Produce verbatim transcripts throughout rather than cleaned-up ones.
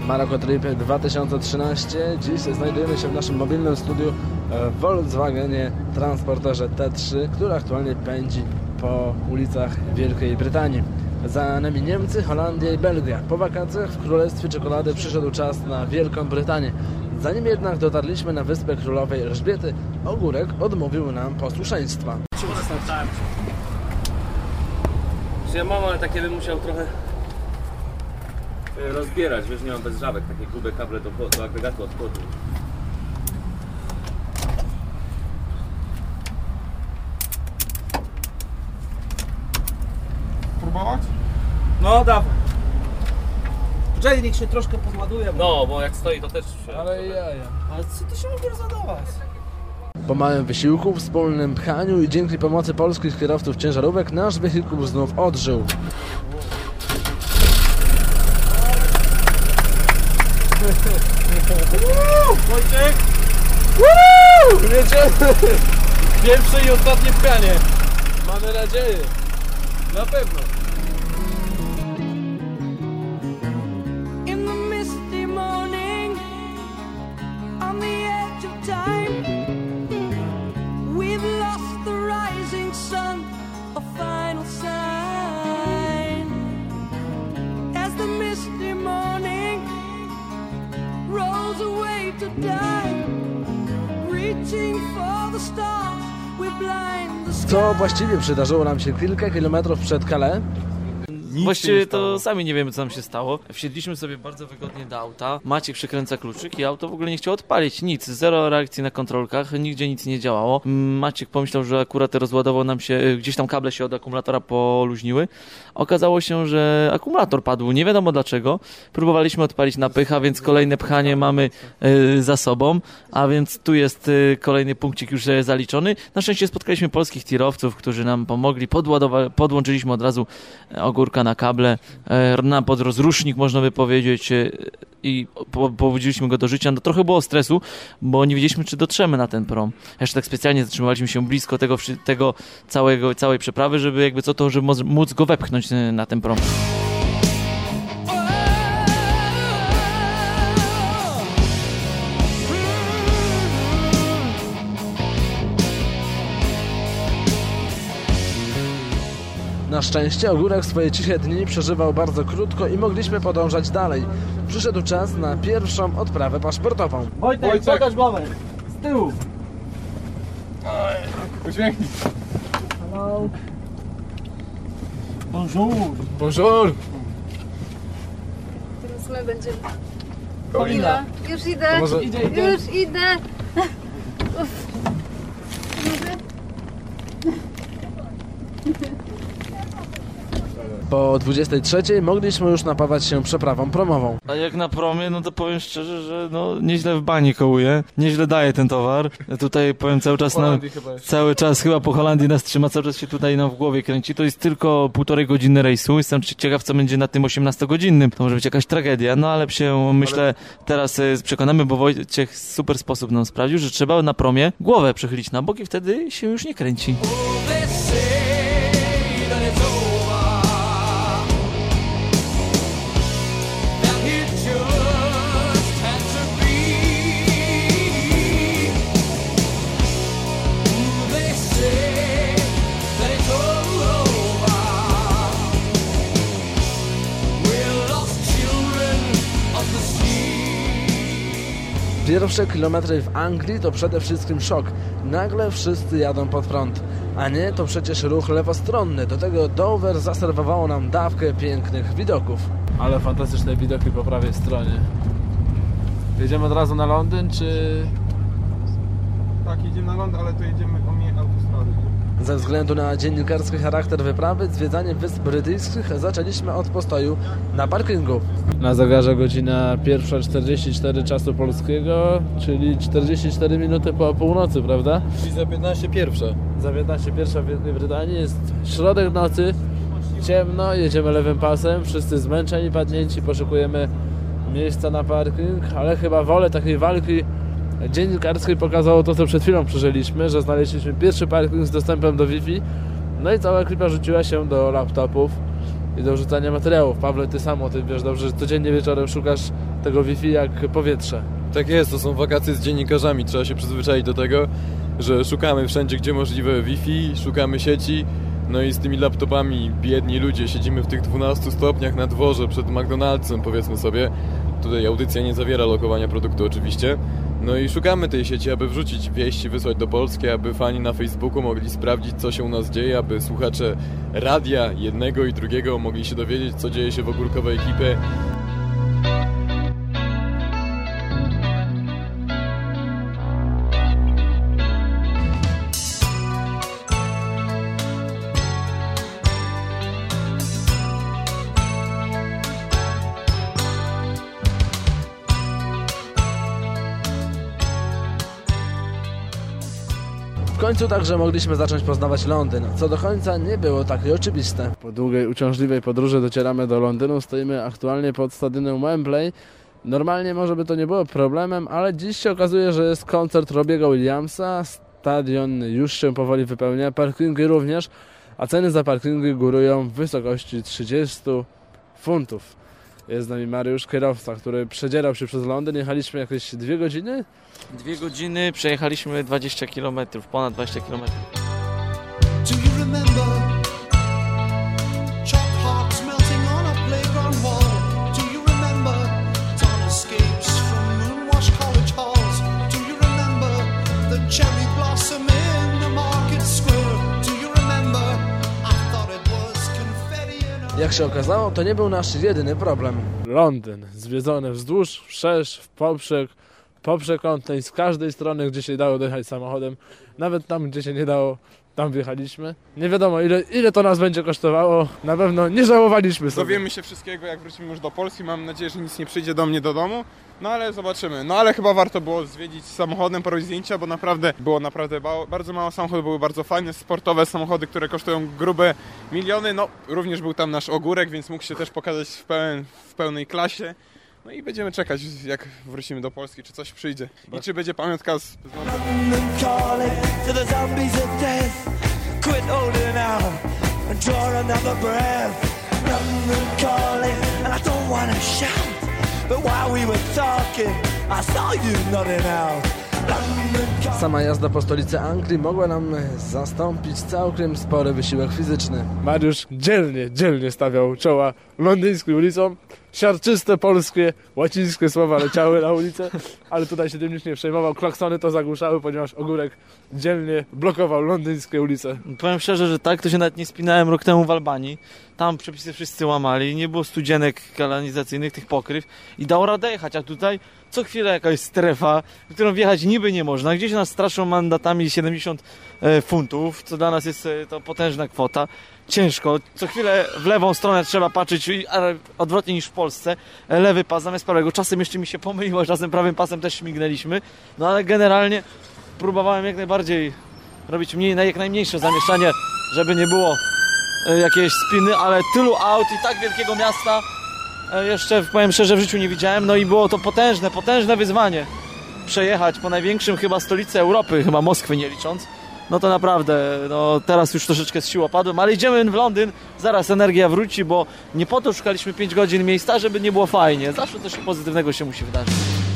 Maroko Trip dwa tysiące trzynaście. Dziś znajdujemy się w naszym mobilnym studiu w Volkswagenie Transporterze T trzy, który aktualnie pędzi po ulicach Wielkiej Brytanii. Za nami Niemcy, Holandia i Belgia. Po wakacjach w Królestwie Czekolady przyszedł czas na Wielką Brytanię. Zanim jednak dotarliśmy na Wyspę Królowej Elżbiety, Ogórek odmówił nam posłuszeństwa. Ja mam, ale takie bym musiał trochę rozbierać, wiesz, nie mam bez żabek, takie grube kable do, do agregatu od spodu. Próbować? No dawaj. Poczekaj, niech się troszkę podładuje. Bo... No, bo jak stoi to też się... Ale jaja. Ale co ty się mogę zadawać? Po małym wysiłku, wspólnym pchaniu i dzięki pomocy polskich kierowców ciężarówek nasz wehikuł znów odżył. Wojciech! Jedziemy! Pierwsze i ostatnie pchanie. Mamy nadzieję. Na pewno. In the misty morning, on the edge of time, we've lost the rising sun, a final sign. As the misty morning rolls away to die, reaching for the stars, we're blind the sky. Co właściwie przydarzyło nam się kilka kilometrów przed Calais? Właściwie to sami nie wiemy, co nam się stało. Wsiedliśmy sobie bardzo wygodnie do auta. Maciek przykręca kluczyk i auto w ogóle nie chciało odpalić. Nic, zero reakcji na kontrolkach, nigdzie nic nie działało. Maciek pomyślał, że akurat rozładował nam się, gdzieś tam kable się od akumulatora poluźniły. Okazało się, że akumulator padł, nie wiadomo dlaczego. Próbowaliśmy odpalić na pycha, więc kolejne pchanie mamy y, za sobą, a więc tu jest y, kolejny punkcik już y, zaliczony. Na szczęście spotkaliśmy polskich tirowców, którzy nam pomogli, podładowa- podłączyliśmy od razu Ogórka na kable, na podrozrusznik można by powiedzieć i po, pobudziliśmy go do życia. No, trochę było stresu, bo nie wiedzieliśmy, czy dotrzemy na ten prom. Jeszcze tak specjalnie zatrzymaliśmy się blisko tego, tego całego, całej przeprawy, żeby jakby co to, żeby móc go wepchnąć na ten prom. Na szczęście Ogórek swoje ciche dni przeżywał bardzo krótko i mogliśmy podążać dalej. Przyszedł czas na pierwszą odprawę paszportową. Wojtek, Wojtek. pokaż głowę. Z tyłu. Uśmiechnij. Hello. Bonjour. Bonjour! Teraz my będziemy. Paulina. Już idę, Może- Idzie, idzie. już idę. Uff. Może? Po dwudziestej trzeciej mogliśmy już napawać się przeprawą promową. A jak na promie, no to powiem szczerze, że no nieźle w bani kołuje, nieźle daje ten towar. Tutaj powiem cały czas, na, cały czas chyba po Holandii nas trzyma, cały czas się tutaj nam w głowie kręci. To jest tylko półtorej godziny rejsu, jestem ciekaw, co będzie na tym osiemnastogodzinnym. To może być jakaś tragedia, no ale się myślę teraz e, przekonamy, bo Wojciech w super sposób nam sprawdził, że trzeba na promie głowę przechylić na bok i wtedy się już nie kręci. Pierwsze kilometry w Anglii to przede wszystkim szok. Nagle wszyscy jadą pod prąd. A nie, to przecież ruch lewostronny. Do tego Dover zaserwowało nam dawkę pięknych widoków. Ale fantastyczne widoki po prawej stronie. Jedziemy od razu na Londyn, czy... Tak, jedziemy na ląd, ale to jedziemy omijać autostrady. Ze względu na dziennikarski charakter wyprawy, zwiedzanie Wysp Brytyjskich zaczęliśmy od postoju na parkingu. Na zegarze godzina pierwsza czterdzieści cztery czasu polskiego, czyli czterdzieści cztery minuty po północy, prawda? Czyli za piętnaście pierwsza. Za piętnaście pierwsza w Wielkiej Brytanii, jest środek nocy, ciemno, jedziemy lewym pasem, wszyscy zmęczeni, padnięci, poszukujemy miejsca na parking, ale chyba wolę takiej walki dziennikarskiej pokazało to, co przed chwilą przeżyliśmy, że znaleźliśmy pierwszy parking z dostępem do Wi-Fi, no i cała ekipa rzuciła się do laptopów. i do wrzucania materiałów. Pawle, ty samo, ty wiesz dobrze, że codziennie wieczorem szukasz tego Wi-Fi jak powietrze. Tak jest, to są wakacje z dziennikarzami, trzeba się przyzwyczaić do tego, że szukamy wszędzie, gdzie możliwe Wi-Fi, szukamy sieci, no i z tymi laptopami biedni ludzie siedzimy w tych dwunastu stopniach na dworze przed McDonald'sem, powiedzmy sobie. Tutaj audycja nie zawiera lokowania produktu oczywiście. No i szukamy tej sieci, aby wrzucić wieści, wysłać do Polski, aby fani na Facebooku mogli sprawdzić, co się u nas dzieje, aby słuchacze radia jednego i drugiego mogli się dowiedzieć, co dzieje się w ogórkowej ekipie. W końcu także mogliśmy zacząć poznawać Londyn, co do końca nie było takie oczywiste. Po długiej, uciążliwej podróży docieramy do Londynu, stoimy aktualnie pod stadionem Wembley. Normalnie może by to nie było problemem, ale dziś się okazuje, że jest koncert Robbie'ego Williamsa, stadion już się powoli wypełnia, parkingi również, a ceny za parkingi górują w wysokości trzydzieści funtów. Jest z nami Mariusz, kierowca, który przedzierał się przez Londyn. Jechaliśmy jakieś dwie godziny? Dwie godziny, przejechaliśmy dwadzieścia kilometrów, ponad dwadzieścia kilometrów. Do you remember chalk hearts melting on a playground wall? Do you remember dawn escapes from moonwashed college halls? Do you remember the cherry blossom in the market square? Do you remember I thought it was confetti in a... Jak się okazało, to nie był nasz jedyny problem. Londyn, zwiedzony wzdłuż, wszerz, w poprzek, po przekątnej, z każdej strony, gdzie się dało dojechać samochodem. Nawet tam, gdzie się nie dało, tam wjechaliśmy. Nie wiadomo, ile, ile to nas będzie kosztowało. Na pewno nie żałowaliśmy sobie. Dowiemy się wszystkiego, jak wrócimy już do Polski. Mam nadzieję, że nic nie przyjdzie do mnie do domu. No ale zobaczymy. No ale chyba warto było zwiedzić samochodem, porobić zdjęcia, bo naprawdę było naprawdę ba- bardzo mało samochodów, były bardzo fajne, sportowe samochody, które kosztują grube miliony. No również był tam nasz ogórek, więc mógł się też pokazać w, pełen, w pełnej klasie. No i będziemy czekać, jak wrócimy do Polski, czy coś przyjdzie. I czy będzie pamiątka z... z... Calling to the zombies of death. Quit holding out and draw another breath. London calling and I don't wanna shout, but while we were talking I saw you nodding out. Sama jazda po stolicy Anglii mogła nam zastąpić całkiem spory wysiłek fizyczny. Mariusz dzielnie, dzielnie stawiał czoła londyńskim ulicom. Siarczyste polskie, łacińskie słowa leciały na ulicę, ale tutaj się tym nikt nie przejmował. Klaksony to zagłuszały, ponieważ ogórek dzielnie blokował londyńskie ulice. Powiem szczerze, że tak, to się nawet nie spinałem rok temu w Albanii. Tam przepisy wszyscy łamali, nie było studzienek kanalizacyjnych, tych pokryw i dało radę jechać, a tutaj co chwilę jakaś strefa, w którą wjechać niby nie można. Gdzieś nas straszą mandatami siedemdziesiąt funtów, co dla nas jest to potężna kwota. Ciężko, co chwilę w lewą stronę trzeba patrzeć, ale odwrotnie niż w Polsce. Lewy pas zamiast prawego. Czasem jeszcze mi się pomyliło, czasem prawym pasem też śmignęliśmy. No ale generalnie próbowałem jak najbardziej robić mniej, jak najmniejsze zamieszanie, żeby nie było jakiejś spiny, ale tylu aut i tak wielkiego miasta jeszcze, powiem szczerze, w życiu nie widziałem. No i było to potężne, potężne wyzwanie. Przejechać po największym chyba stolicy Europy, chyba Moskwy nie licząc. No to naprawdę, no teraz już troszeczkę z sił opadłem, ale idziemy w Londyn, zaraz energia wróci, bo nie po to szukaliśmy pięć godzin miejsca, żeby nie było fajnie. Zawsze coś pozytywnego się musi wydarzyć.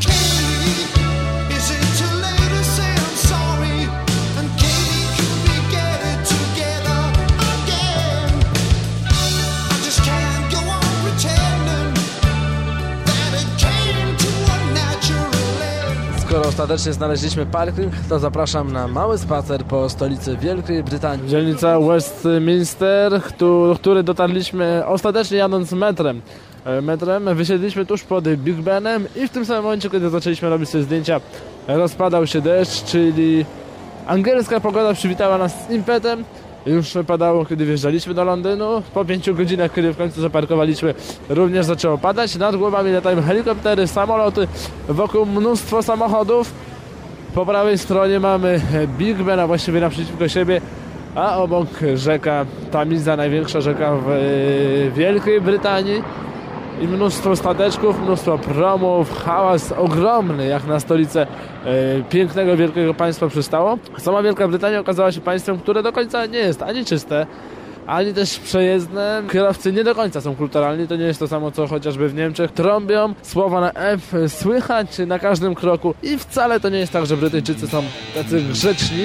Skoro ostatecznie znaleźliśmy parking, to zapraszam na mały spacer po stolicy Wielkiej Brytanii. Dzielnica Westminster, do której dotarliśmy ostatecznie jadąc metrem. Metrem wysiedliśmy tuż pod Big Benem i w tym samym momencie, kiedy zaczęliśmy robić sobie zdjęcia, rozpadał się deszcz, czyli angielska pogoda przywitała nas z impetem. Już padało, kiedy wjeżdżaliśmy do Londynu. Po pięciu godzinach, kiedy w końcu zaparkowaliśmy, również zaczęło padać. Nad głowami latają helikoptery, samoloty, wokół mnóstwo samochodów. Po prawej stronie mamy Big Ben, a właściwie naprzeciwko siebie, a obok rzeka Tamiza, największa rzeka w Wielkiej Brytanii. I mnóstwo stateczków, mnóstwo promów, hałas ogromny, jak na stolicę e, pięknego, wielkiego państwa przystało. Sama Wielka Brytania okazała się państwem, które do końca nie jest ani czyste, ani też przejezdne. Kierowcy nie do końca są kulturalni, to nie jest to samo co chociażby w Niemczech. Trąbią, słowa na F słychać na każdym kroku i wcale to nie jest tak, że Brytyjczycy są tacy grzeczni.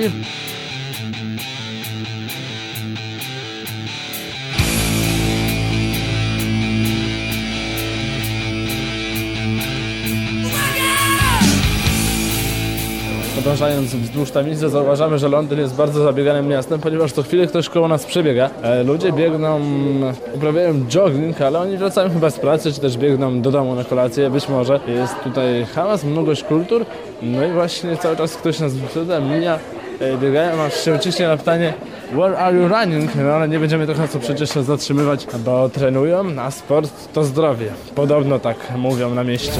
Podążając wzdłuż tamizy zauważamy, że Londyn jest bardzo zabieganym miastem, ponieważ co chwilę ktoś koło nas przebiega. E, ludzie biegną, uprawiają jogging, ale oni wracają chyba z pracy, czy też biegną do domu na kolację, być może. Jest tutaj hałas, mnogość kultur, no i właśnie cały czas ktoś nas mija, e, biegają, aż się ciśnie na pytanie where are you running? No ale nie będziemy trochę co przecież się zatrzymywać, bo trenują, a sport to zdrowie. Podobno tak mówią na mieście.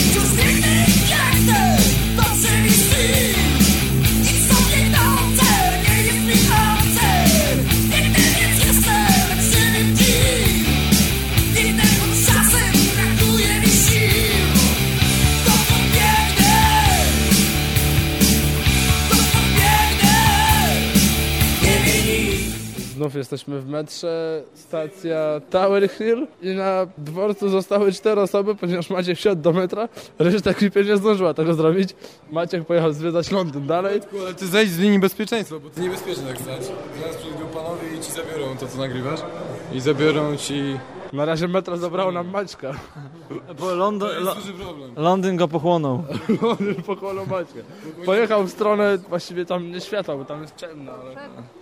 Znów jesteśmy w metrze, stacja Tower Hill i na dworcu zostały cztery osoby, ponieważ Maciek wsiadł do metra, reszta ekipy nie zdążyła tego zrobić. Maciek pojechał zwiedzać Londyn dalej. Ale ty zejdź z linii bezpieczeństwa, bo to niebezpieczne tak stać. Zaraz przyjdą panowie i ci zabiorą to, co nagrywasz. I zabiorą ci... Na razie metro zabrało nam Maćka. Bo Londyn, To jest duży problem. Londyn go pochłonął. Londyn pochłonął Maćka. Pojechał w stronę właściwie tam nie światła, bo tam jest ciemno, ale...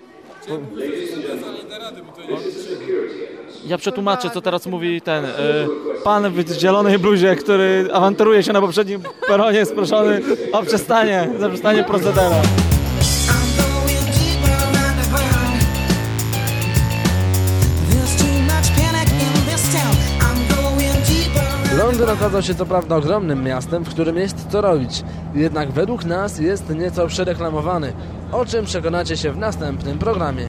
Ja przetłumaczę, co teraz mówi ten y, pan w zielonej bluzie, który awanturuje się na poprzednim peronie, jest proszony o przestanie, zaprzestanie procedera. Londyn okazał się co prawda ogromnym miastem, w którym jest co robić. Jednak według nas jest nieco przereklamowany, o czym przekonacie się w następnym programie.